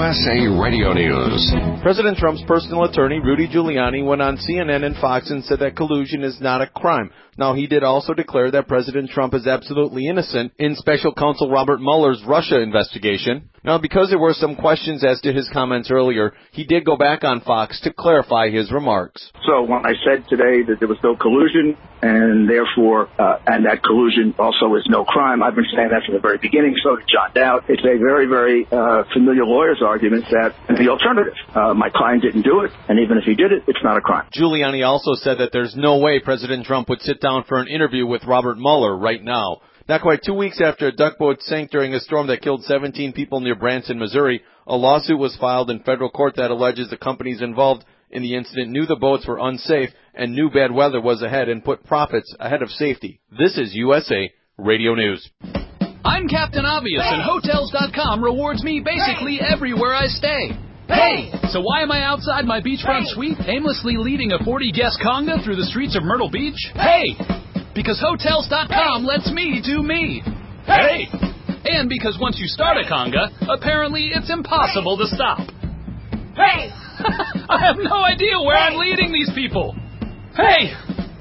USA Radio News. President Trump's personal attorney, Rudy Giuliani, went on CNN and Fox and said that collusion is not a crime. Now, he did also declare that President Trump is absolutely innocent in Special Counsel Robert Mueller's Russia investigation. Now, because there were some questions as to his comments earlier, he did go back on Fox to clarify his remarks. So when I said today that there was no collusion and therefore, and that collusion also is no crime, I've been saying that from the very beginning. So did John Dowd. It's a very, very familiar lawyer's argument that the alternative, my client didn't do it, and even if he did it, it's not a crime. Giuliani also said that there's no way President Trump would sit down for an interview with Robert Mueller right now. Not quite 2 weeks after a duck boat sank during a storm that killed 17 people near Branson, Missouri, a lawsuit was filed in federal court that alleges the companies involved in the incident knew the boats were unsafe and knew bad weather was ahead and put profits ahead of safety. This is USA Radio News. I'm Captain Obvious, and Hotels.com rewards me basically everywhere I stay. Hey! So why am I outside my beachfront suite aimlessly leading a 40-guest conga through the streets of Myrtle Beach? Hey! Because Hotels.com lets me do me. Hey! And because once you start a conga, apparently it's impossible to stop. Hey! I have no idea where I'm leading these people. Hey!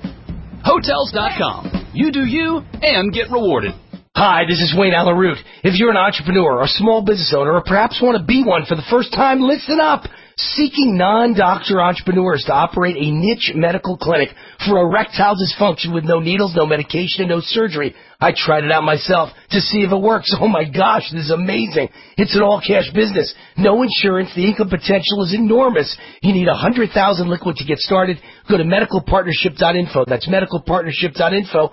Hotels.com. You do you and get rewarded. Hi, this is Wayne Alaroot. If you're an entrepreneur or a small business owner or perhaps want to be one for the first time, listen up. Seeking non-doctor entrepreneurs to operate a niche medical clinic for erectile dysfunction with no needles, no medication, and no surgery. I tried it out myself to see if it works. Oh my gosh, this is amazing. It's an all-cash business. No insurance. The income potential is enormous. You need $100,000 liquid to get started. Go to medicalpartnership.info. That's medicalpartnership.info.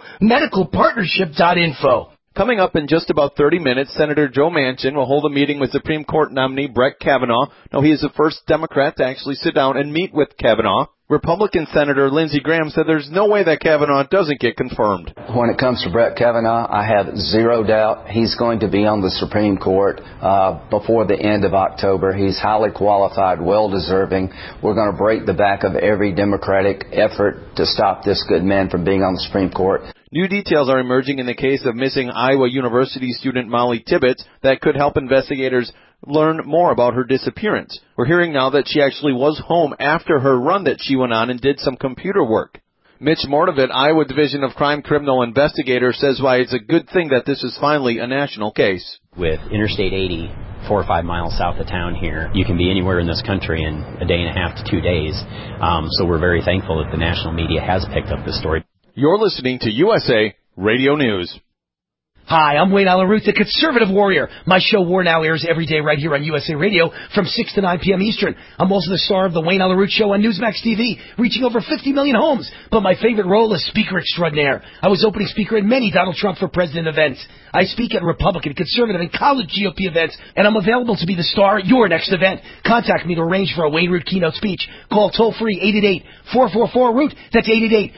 Medicalpartnership.info. Coming up in just about 30 minutes, Senator Joe Manchin will hold a meeting with Supreme Court nominee Brett Kavanaugh. Now, he is the first Democrat to actually sit down and meet with Kavanaugh. Republican Senator Lindsey Graham said there's no way that Kavanaugh doesn't get confirmed. When it comes to Brett Kavanaugh, I have zero doubt he's going to be on the Supreme Court before the end of October. He's highly qualified, well-deserving. We're going to break the back of every Democratic effort to stop this good man from being on the Supreme Court. New details are emerging in the case of missing Iowa University student Molly Tibbetts that could help investigators learn more about her disappearance. We're hearing now that she actually was home after her run that she went on and did some computer work. Mitch Mordovitt, Iowa Division of Crime Criminal Investigator, says why it's a good thing that this is finally a national case. With Interstate 80, 4 or 5 miles south of town here, you can be anywhere in this country in a day and a half to 2 days. So we're very thankful that the national media has picked up this story. You're listening to USA Radio News. Hi, I'm Wayne Alaroot, the conservative warrior. My show War Now airs every day right here on USA Radio from 6 to 9 p.m. Eastern. I'm also the star of the Wayne Alaroot Show on Newsmax TV, reaching over 50 million homes. But my favorite role is speaker extraordinaire. I was opening speaker at many Donald Trump for President events. I speak at Republican, conservative, and college GOP events, and I'm available to be the star at your next event. Contact me to arrange for a Wayne Root keynote speech. Call toll-free 888-444-ROOT. That's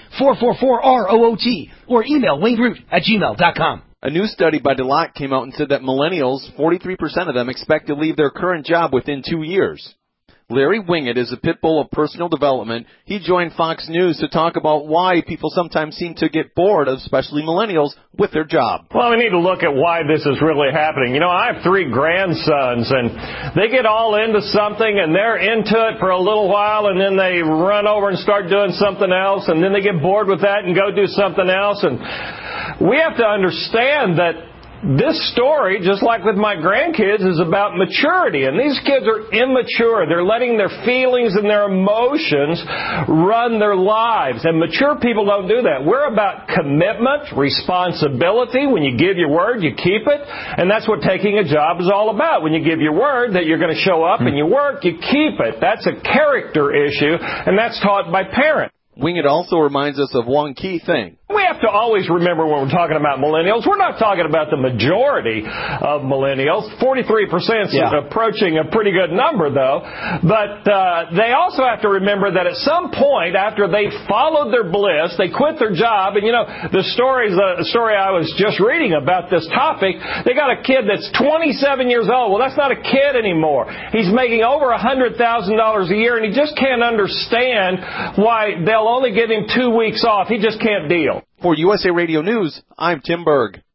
888-444-ROOT. Or email wayneroot@gmail.com. A new study by Deloitte came out and said that millennials, 43% of them, expect to leave their current job within 2 years. Larry Winget is a pit bull of personal development. He joined Fox News to talk about why people sometimes seem to get bored, especially millennials, with their job. Well, we need to look at why this is really happening. You know, I have 3 grandsons, and they get all into something, and they're into it for a little while, and then they run over and start doing something else, and then they get bored with that and go do something else. And we have to understand that this story, just like with my grandkids, is about maturity. And these kids are immature. They're letting their feelings and their emotions run their lives. And mature people don't do that. We're about commitment, responsibility. When you give your word, you keep it. And that's what taking a job is all about. When you give your word that you're going to show up and you work, you keep it. That's a character issue, and that's taught by parents. Winget also reminds us of one key thing. We have to always remember when we're talking about millennials, we're not talking about the majority of millennials. 43% is approaching a pretty good number, though. But they also have to remember that at some point, after they followed their bliss, they quit their job. And, you know, the story I was just reading about this topic, they got a kid that's 27 years old. Well, that's not a kid anymore. He's making over $100,000 a year, and he just can't understand why they'll only give him 2 weeks off. He just can't deal. For USA Radio News, I'm Tim Berg.